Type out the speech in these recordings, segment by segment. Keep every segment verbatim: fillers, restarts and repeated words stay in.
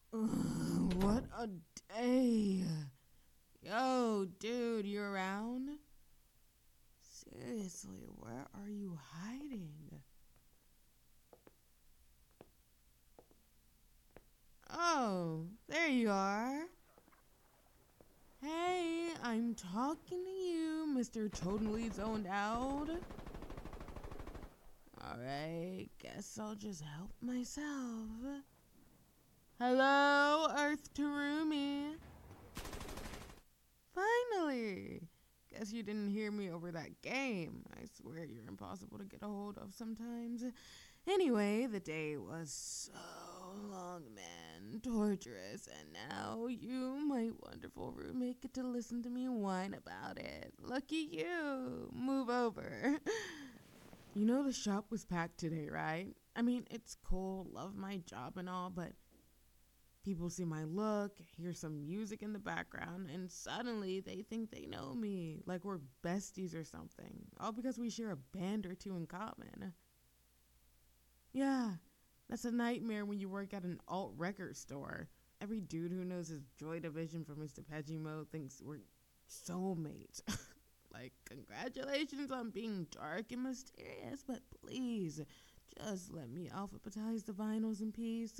Ugh, what a day. Yo, dude, you around? Seriously, where are you hiding? Oh, there you are. Hey, I'm talking to you, Mister Totally Zoned Out. Alright, guess I'll just help myself. Hello, Earth Terumi. Finally! Guess you didn't hear me over that game. I swear you're impossible to get a hold of sometimes. Anyway, the day was so long, man. Torturous. And now you, my wonderful roommate, get to listen to me whine about it. Lucky you. Move over. You know the shop was packed today, right? I mean, it's cool, love my job and all, but people see my look, hear some music in the background, and suddenly they think they know me, like we're besties or something, all because we share a band or two in common. Yeah, that's a nightmare when you work at an alt record store. Every dude who knows his Joy Division from Mister Pegimo thinks we're soulmates. Like, congratulations on being dark and mysterious, but please, just let me alphabetize the vinyls in peace.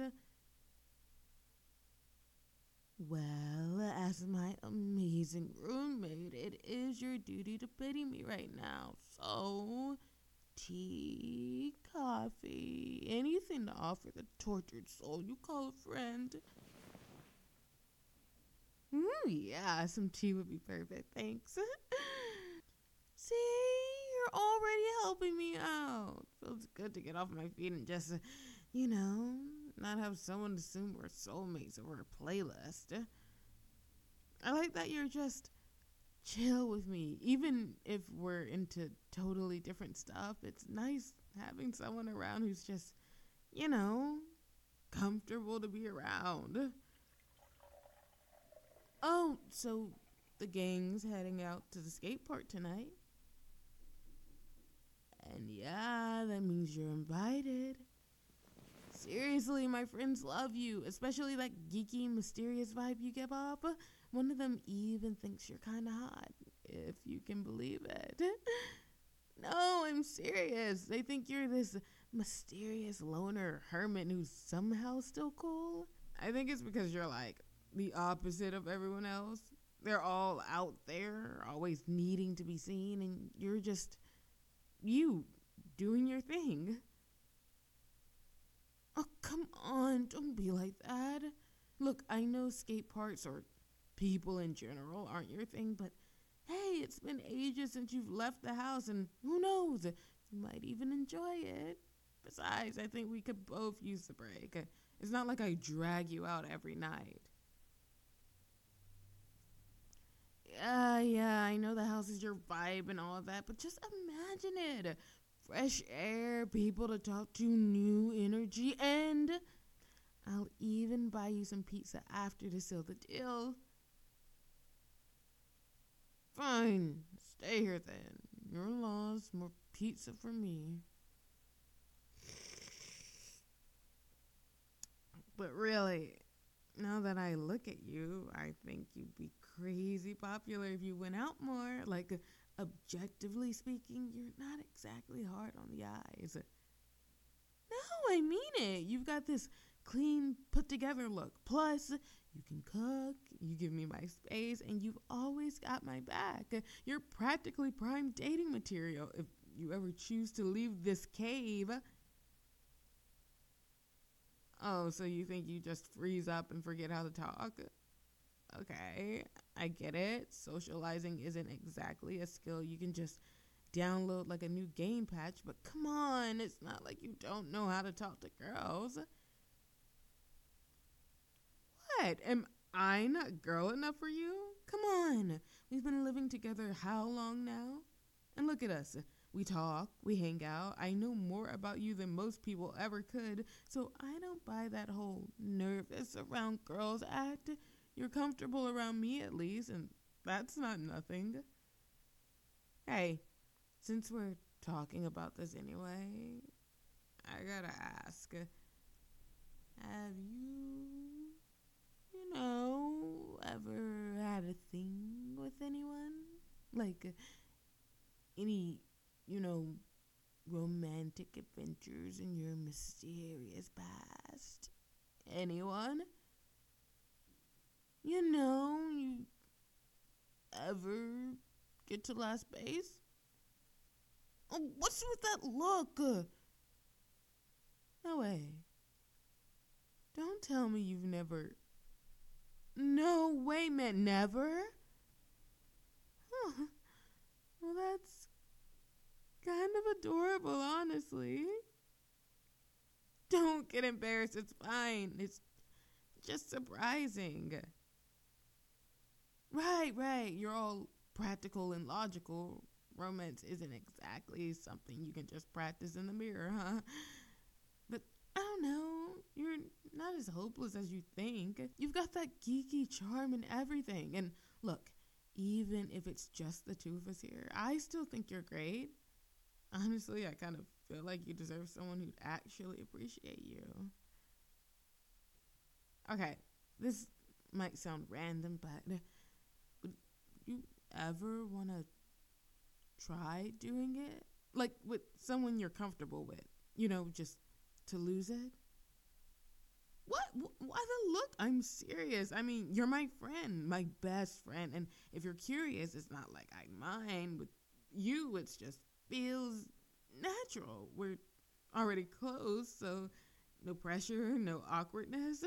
Well, as my amazing roommate, it is your duty to pity me right now. So, tea, coffee, anything to offer the tortured soul you call a friend. Ooh, yeah, some tea would be perfect, thanks. See, you're already helping me out. Feels good to get off my feet and just, uh, you know, not have someone assume we're soulmates over a playlist. I like that you're just chill with me. Even if we're into totally different stuff, it's nice having someone around who's just, you know, comfortable to be around. Oh, so the gang's heading out to the skate park tonight. And yeah, that means you're invited. Seriously, my friends love you, especially that geeky, mysterious vibe you give off. One of them even thinks you're kind of hot, if you can believe it. No, I'm serious. They think you're this mysterious loner hermit who's somehow still cool. I think it's because you're like the opposite of everyone else. They're all out there, always needing to be seen, and you're just you doing your thing. Oh, come on, don't be like that. Look, I know skate parks or people in general aren't your thing, but hey, it's been ages since you've left the house, and who knows, you might even enjoy it. Besides, I think we could both use the break. It's not like I drag you out every night. Yeah, yeah, I know the house is your vibe and all of that, but just imagine it. Fresh air, people to talk to, new energy, and I'll even buy you some pizza after to seal the deal. Fine, stay here then. Your loss, more pizza for me. But really, now that I look at you, I think you'd be crazy popular if you went out more. Like, uh, objectively speaking, you're not exactly hard on the eyes. No, I mean it. You've got this clean, put together look. Plus, you can cook, you give me my space, and you've always got my back. You're practically prime dating material if you ever choose to leave this cave. Oh, so you think you just freeze up and forget how to talk? Okay, I get it. Socializing isn't exactly a skill you can just download like a new game patch, but come on, it's not like you don't know how to talk to girls. What? Am I not girl enough for you? Come on. We've been living together how long now? And look at us. We talk, we hang out. I know more about you than most people ever could, so I don't buy that whole nervous around girls act. You're comfortable around me at least, and that's not nothing. Hey, since we're talking about this anyway, I gotta ask, have you ever had a thing with anyone? Like, uh, any, you know, romantic adventures in your mysterious past? Anyone? You know, you ever get to last base? Oh, what's with that look? Uh, no way. Don't tell me you've never... No way, man, never? Huh. Well, that's kind of adorable, honestly. Don't get embarrassed, it's fine. It's just surprising. Right, right, you're all practical and logical. Romance isn't exactly something you can just practice in the mirror, huh? But I don't know, you're not as hopeless as you think. You've got that geeky charm and everything. And look, even if it's just the two of us here, I still think you're great. Honestly, I kind of feel like you deserve someone who'd actually appreciate you. Okay, this might sound random, but would you ever want to try doing it? Like with someone you're comfortable with, you know, just to lose it? What? Why the look? I'm serious. I mean, you're my friend, my best friend. And if you're curious, it's not like I mind. With you, it's just feels natural. We're already close, so no pressure, no awkwardness.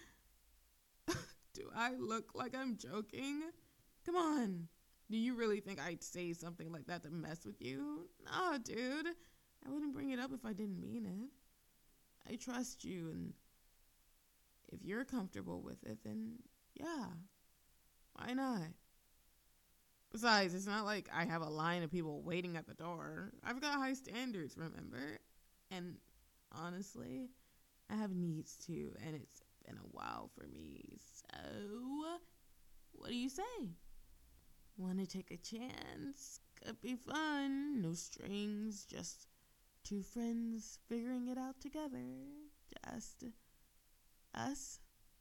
Do I look like I'm joking? Come on. Do you really think I'd say something like that to mess with you? No, dude. I wouldn't bring it up if I didn't mean it. I trust you, and if you're comfortable with it, then yeah, why not? Besides, it's not like I have a line of people waiting at the door. I've got high standards, remember? And honestly, I have needs too, and it's been a while for me. So, what do you say? Want to take a chance? Could be fun. No strings, just two friends figuring it out together. Just us.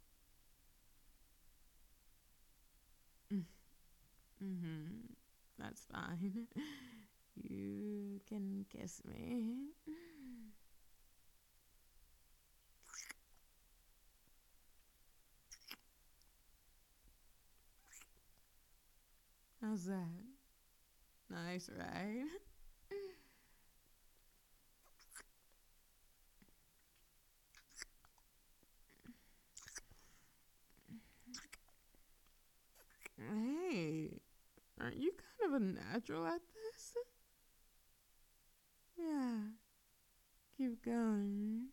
Mm. Mm-hmm. That's fine. You can kiss me. How's that? Nice, right? Hey, aren't you kind of a natural at this? Yeah, keep going.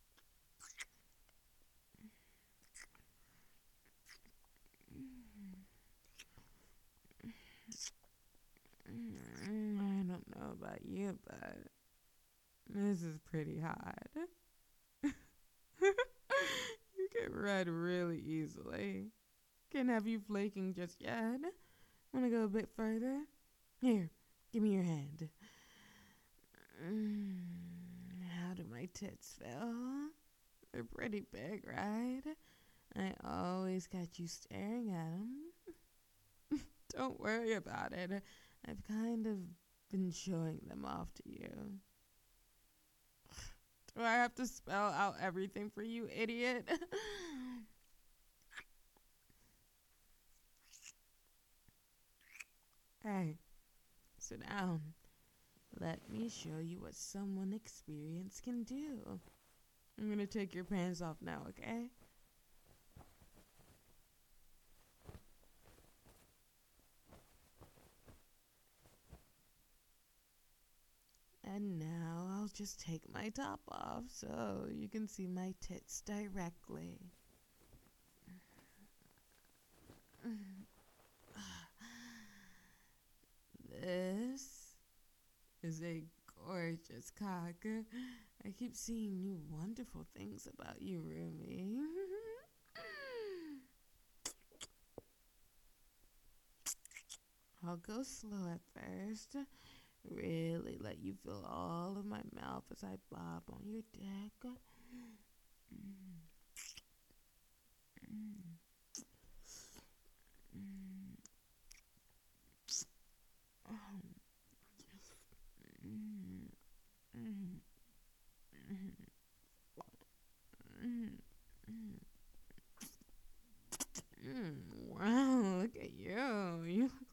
Mm, I don't know about you, but this is pretty hot. You get red really easily. Can't have you flaking just yet. Wanna go a bit further? Here, give me your hand. Mm, how do my tits feel? They're pretty big, right? I always got you staring at them. Don't worry about it. I've kind of been showing them off to you. Do I have to spell out everything for you, idiot? Hey, sit down. Let me show you what someone experienced can do. I'm gonna take your pants off now, okay? And now I'll just take my top off so you can see my tits directly. This is a gorgeous cock. I keep seeing new wonderful things about you, Rumi. I'll go slow at first. Really let you feel all of my mouth as I bob on your dick. Mm. Mm.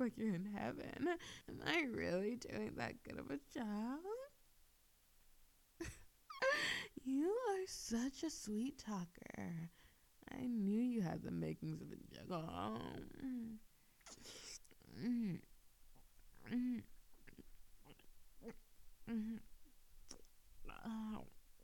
like you're in heaven. Am I really doing that good of a job? You are such a sweet talker. I knew you had the makings of a juggle. Mm. Mm. Mm. Oh.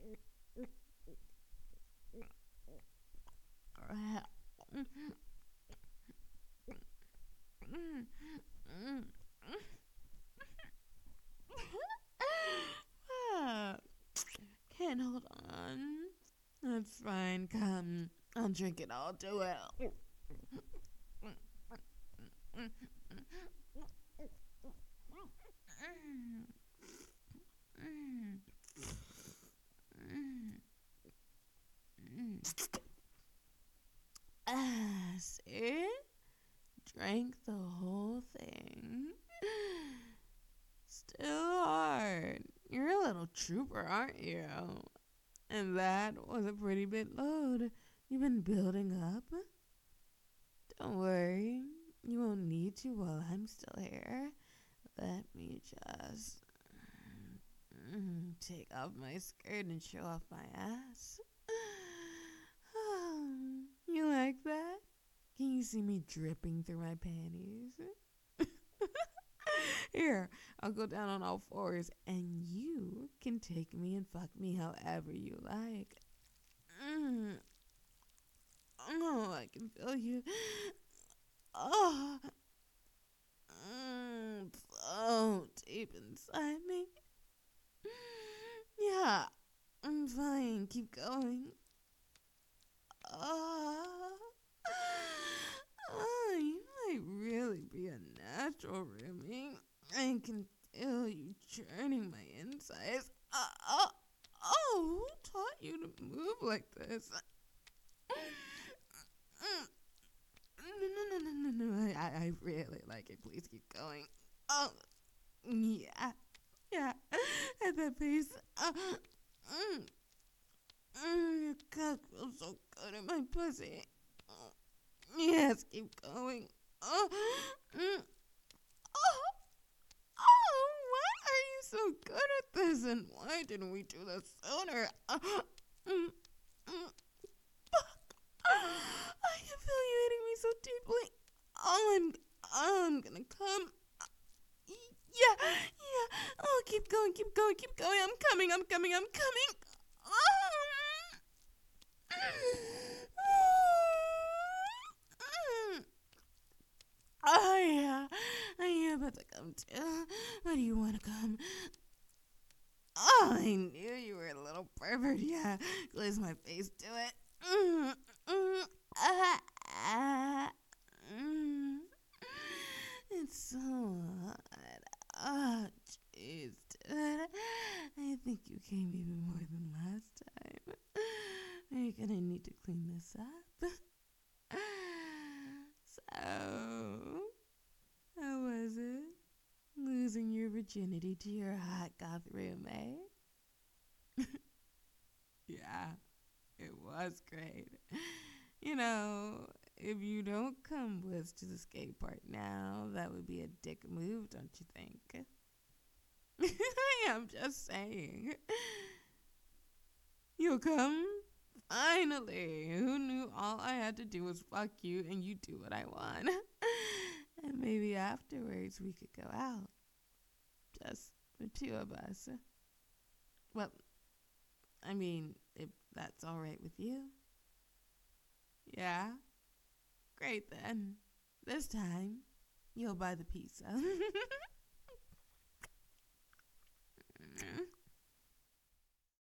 Ah, can't hold on. That's fine. Come, I'll drink it all to well. Ah, see? Drank the whole thing. Still hard. You're a little trooper, aren't you? And that was a pretty big load you've been building up. Don't worry. You won't need to while I'm still here. Let me just mm, take off my skirt and show off my ass. You like that? Can you see me dripping through my panties? Here, I'll go down on all fours and you can take me and fuck me however you like. Mm. Oh, I can feel you. Oh, mm, so deep inside me. Yeah, I'm fine. Keep going. Oh, oh, you might really be a natural, Remy. I can feel you churning my insides. Uh, oh, oh, who taught you to move like this? No, no, no, no, no, no. I, I really like it. Please keep going. Oh, yeah, yeah. At that pace. Uh, mm, mm, your cock feels so good in my pussy. Oh, yes, keep going. Oh, mm, oh, oh, why are you so good at this? And why didn't we do this sooner? Uh, mm, mm. I can feel you hitting me so deeply. Oh, I'm, oh, I'm gonna come. Yeah, yeah. Oh, keep going, keep going, keep going. I'm coming, I'm coming, I'm coming. Oh, yeah. I'm about to come too. Where do you want to come? Oh, I knew you were a little pervert. Yeah, glaze my face to it. Mm, mm, ah, ah, mm. It's so hot. Oh, jeez, dude. I think you came even more than last time. You're gonna need to clean this up. So, how was it? Losing your virginity to your hot goth roommate? Yeah, it was great. You know, if you don't come with to the skate park now, that would be a dick move, don't you think? I'm just saying. You'll come? Finally. Who knew all I had to do was fuck you and you do what I want? And maybe afterwards we could go out. Just the two of us. Well, I mean, if that's all right with you. Yeah? Great then. This time, you'll buy the pizza.